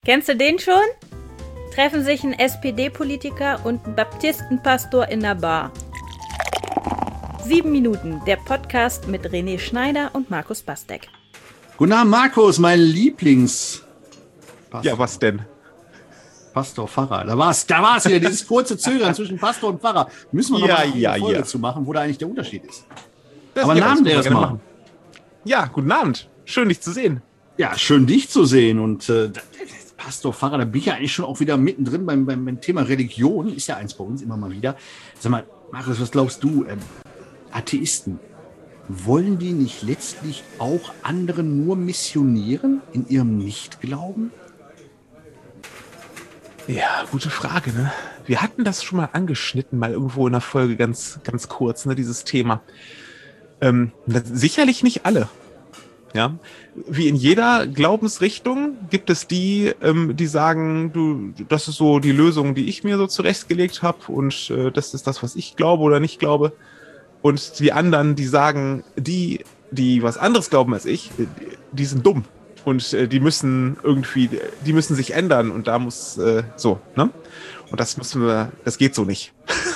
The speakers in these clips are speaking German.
Kennst du den schon? Treffen sich ein SPD-Politiker und ein Baptistenpastor in der Bar. 7 Minuten, der Podcast mit René Schneider und Markus Bastek. Guten Abend, Markus, mein Lieblings... Ja, was denn? Pastor, Pfarrer. Da war's wieder, dieses kurze Zögern zwischen Pastor und Pfarrer. Müssen wir noch mal eine Folge zu machen, wo da eigentlich der Unterschied ist. Aber einen Abend erst mal. Ja, guten Abend. Schön, dich zu sehen. Ja, schön, dich zu sehen. Und Pastor, Pfarrer, da bin ich ja eigentlich schon auch wieder mittendrin beim Thema Religion. Ist ja eins bei uns immer mal wieder. Sag mal, Markus, was glaubst du? Atheisten, wollen die nicht letztlich auch andere nur missionieren in ihrem Nichtglauben? Ja, gute Frage, ne? Wir hatten das schon mal angeschnitten, mal irgendwo in der Folge ganz kurz, ne, dieses Thema. Sicherlich nicht alle. Ja, wie in jeder Glaubensrichtung gibt es die, die sagen, das ist so die Lösung, die ich mir so zurechtgelegt habe und das ist das, was ich glaube oder nicht glaube. Und die anderen, die sagen, die was anderes glauben als ich, die sind dumm und die müssen sich ändern und da muss so, ne? Und das geht so nicht.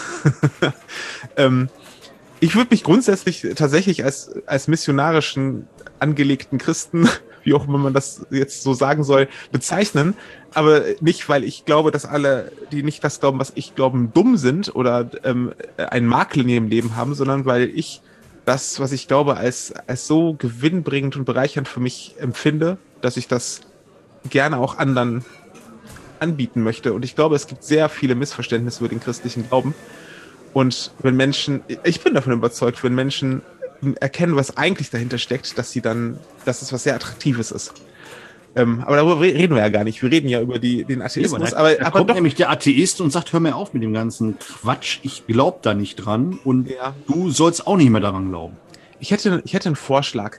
Ich würde mich grundsätzlich tatsächlich als missionarischen angelegten Christen, wie auch immer man das jetzt so sagen soll, bezeichnen. Aber nicht, weil ich glaube, dass alle, die nicht das glauben, was ich glaube, dumm sind oder einen Makel in ihrem Leben haben, sondern weil ich das, was ich glaube, als so gewinnbringend und bereichernd für mich empfinde, dass ich das gerne auch anderen anbieten möchte. Und ich glaube, es gibt sehr viele Missverständnisse über den christlichen Glauben. Und wenn Menschen, ich bin davon überzeugt, wenn Menschen erkennen, was eigentlich dahinter steckt, dass es was sehr Attraktives ist. Aber darüber reden wir ja gar nicht. Wir reden ja über den Atheismus. Da kommt nämlich der Atheist und sagt, hör mir auf mit dem ganzen Quatsch, ich glaube da nicht dran und du sollst auch nicht mehr daran glauben. Ich hätte einen Vorschlag.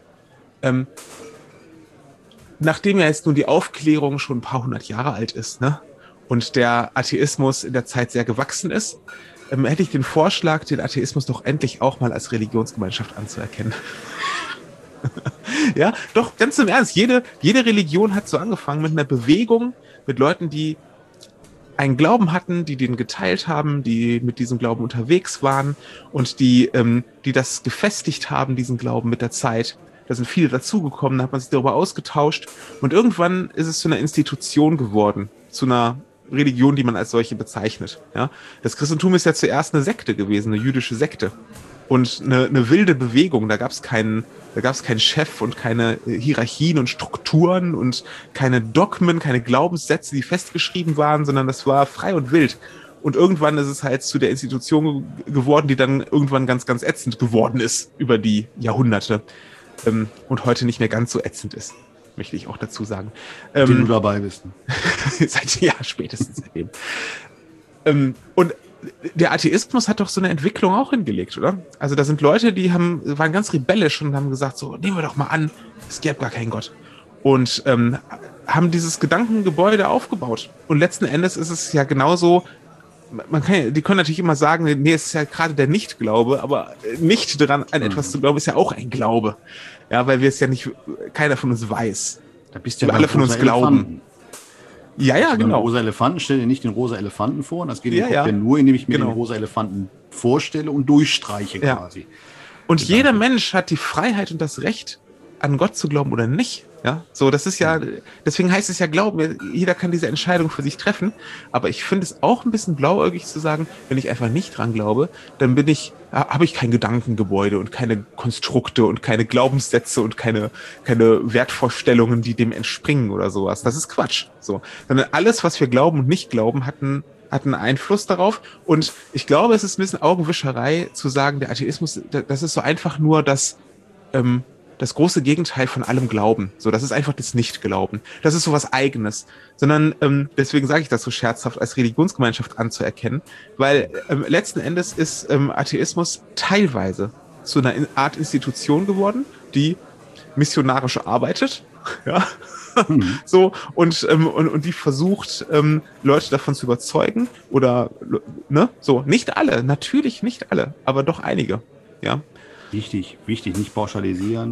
Nachdem ja jetzt nun die Aufklärung schon ein paar hundert Jahre alt ist, ne, und der Atheismus in der Zeit sehr gewachsen ist, hätte ich den Vorschlag, den Atheismus doch endlich auch mal als Religionsgemeinschaft anzuerkennen. Ja, doch, ganz im Ernst. Jede Religion hat so angefangen mit einer Bewegung, mit Leuten, die einen Glauben hatten, die den geteilt haben, die mit diesem Glauben unterwegs waren und die das gefestigt haben, diesen Glauben mit der Zeit. Da sind viele dazugekommen, da hat man sich darüber ausgetauscht und irgendwann ist es zu einer Institution geworden, zu einer Religion, die man als solche bezeichnet. Ja? Das Christentum ist ja zuerst eine Sekte gewesen, eine jüdische Sekte. Und eine wilde Bewegung, da gab es keinen Chef und keine Hierarchien und Strukturen und keine Dogmen, keine Glaubenssätze, die festgeschrieben waren, sondern das war frei und wild. Und irgendwann ist es halt zu der Institution geworden, die dann irgendwann ganz ätzend geworden ist über die Jahrhunderte. Und heute nicht mehr ganz so ätzend ist, möchte ich auch dazu sagen. Wenn du dabei bist. Spätestens seitdem. Und der Atheismus hat doch so eine Entwicklung auch hingelegt, oder? Also da sind Leute, waren ganz rebellisch und haben gesagt, so, nehmen wir doch mal an, es gäbe gar keinen Gott. Und haben dieses Gedankengebäude aufgebaut. Und letzten Endes ist es ja genauso, die können natürlich immer sagen, nee, es ist ja gerade der Nichtglaube, aber nicht daran, an etwas zu glauben, ist ja auch ein Glaube. Ja, weil wir es ja nicht, keiner von uns weiß. Da bist ja alle von uns glauben. Ja, genau. Rosa Elefanten, stell dir nicht den rosa Elefanten vor. Das geht ja nur, indem ich mir den rosa Elefanten vorstelle und durchstreiche quasi. Und jeder Mensch hat die Freiheit und das Recht, an Gott zu glauben oder nicht. Ja, so, das ist ja, deswegen heißt es ja Glauben, jeder kann diese Entscheidung für sich treffen, aber ich finde es auch ein bisschen blauäugig zu sagen, wenn ich einfach nicht dran glaube, dann habe ich kein Gedankengebäude und keine Konstrukte und keine Glaubenssätze und keine Wertvorstellungen, die dem entspringen oder sowas. Das ist Quatsch. So, sondern alles, was wir glauben und nicht glauben, hat einen Einfluss darauf. Und ich glaube, es ist ein bisschen Augenwischerei zu sagen, der Atheismus, das ist so einfach nur das große Gegenteil von allem Glauben. So, das ist einfach das Nicht-Glauben. Das ist so was Eigenes. Sondern, deswegen sage ich das so scherzhaft, als Religionsgemeinschaft anzuerkennen, weil letzten Endes ist Atheismus teilweise zu einer Art Institution geworden, die missionarisch arbeitet, ja, so, und die versucht, Leute davon zu überzeugen oder, ne, so, nicht alle, natürlich nicht alle, aber doch einige, ja. Wichtig, nicht pauschalisieren.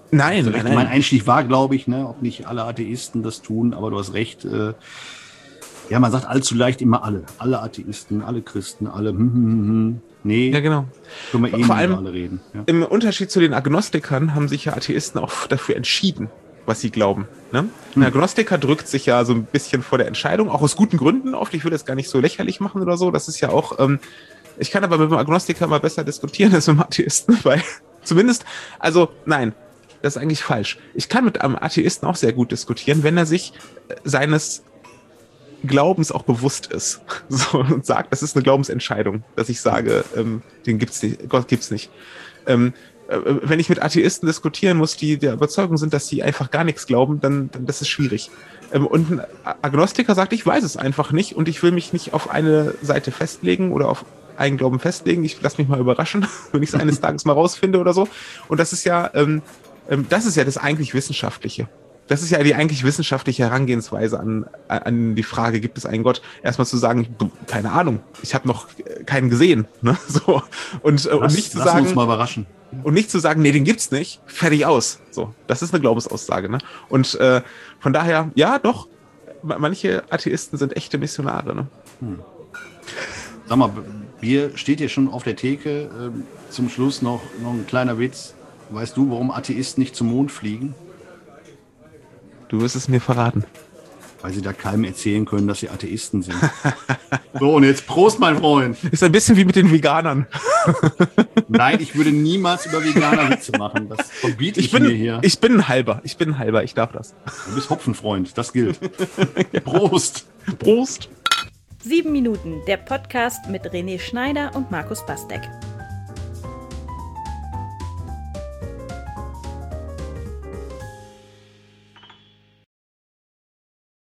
Nein, Also, nein. mein Einstieg war, glaube ich, ne, ob nicht alle Atheisten das tun, aber du hast recht. Ja, man sagt allzu leicht immer alle. Alle Atheisten, alle Christen, alle. Nee, Ja, genau. können wir Vor nicht allem über alle reden. Ja. im Unterschied zu den Agnostikern haben sich ja Atheisten auch dafür entschieden, was sie glauben. Ne? Ein Agnostiker drückt sich ja so ein bisschen vor der Entscheidung, auch aus guten Gründen oft. Ich will das gar nicht so lächerlich machen oder so. Das ist ja auch, ich kann aber mit dem Agnostiker mal besser diskutieren als mit dem Atheisten, weil zumindest, also nein, das ist eigentlich falsch. Ich kann mit einem Atheisten auch sehr gut diskutieren, wenn er sich seines Glaubens auch bewusst ist, so, und sagt, das ist eine Glaubensentscheidung, dass ich sage, den gibt's nicht, Gott gibt's nicht. Wenn ich mit Atheisten diskutieren muss, die der Überzeugung sind, dass sie einfach gar nichts glauben, dann das ist schwierig. Und ein Agnostiker sagt, ich weiß es einfach nicht und ich will mich nicht auf eine Seite festlegen oder auf einen Glauben festlegen. Ich lasse mich mal überraschen, wenn ich es eines Tages mal rausfinde oder so. Und das ist ja das eigentlich Wissenschaftliche. Das ist ja die eigentlich wissenschaftliche Herangehensweise an die Frage, gibt es einen Gott? Erstmal zu sagen, keine Ahnung, ich habe noch keinen gesehen. Ne? So. Und nicht zu sagen, uns mal überraschen. Und nicht zu sagen, nee, den gibt's nicht, fertig aus. So, das ist eine Glaubensaussage. Ne? Und von daher, ja, doch, manche Atheisten sind echte Missionare. Ne? Sag mal, Bier steht hier schon auf der Theke. Zum Schluss noch ein kleiner Witz. Weißt du, warum Atheisten nicht zum Mond fliegen? Du wirst es mir verraten. Weil sie da keinem erzählen können, dass sie Atheisten sind. So, und jetzt Prost, mein Freund. Ist ein bisschen wie mit den Veganern. Nein, ich würde niemals über Veganer Witze machen. Das verbiete ich mir hier. Ich bin ein Halber, ich darf das. Du bist Hopfenfreund, das gilt. Prost. Prost. 7 Minuten, der Podcast mit René Schneider und Markus Bastek.